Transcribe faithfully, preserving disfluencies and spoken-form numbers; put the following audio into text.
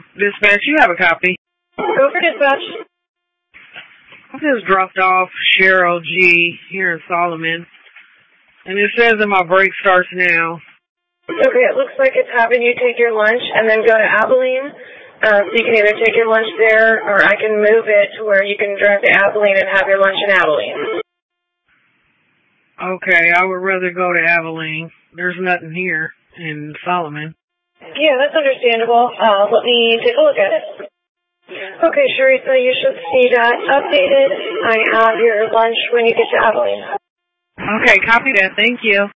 Dispatch, you have a copy. Go for dispatch. I just dropped off Cheryl G. here in Solomon, and it says that my break starts now. Okay, it looks like it's having you take your lunch and then go to Abilene. Uh, so you can either take your lunch there, or I can move it to where you can drive to Abilene and have your lunch in Abilene. Okay, I would rather go to Abilene. There's nothing here in Solomon. Yeah, that's understandable. Uh, let me take a look at it. Okay, Sharisa, you should see that updated. I have your lunch when you get to Abilene. Okay, copy that. Thank you.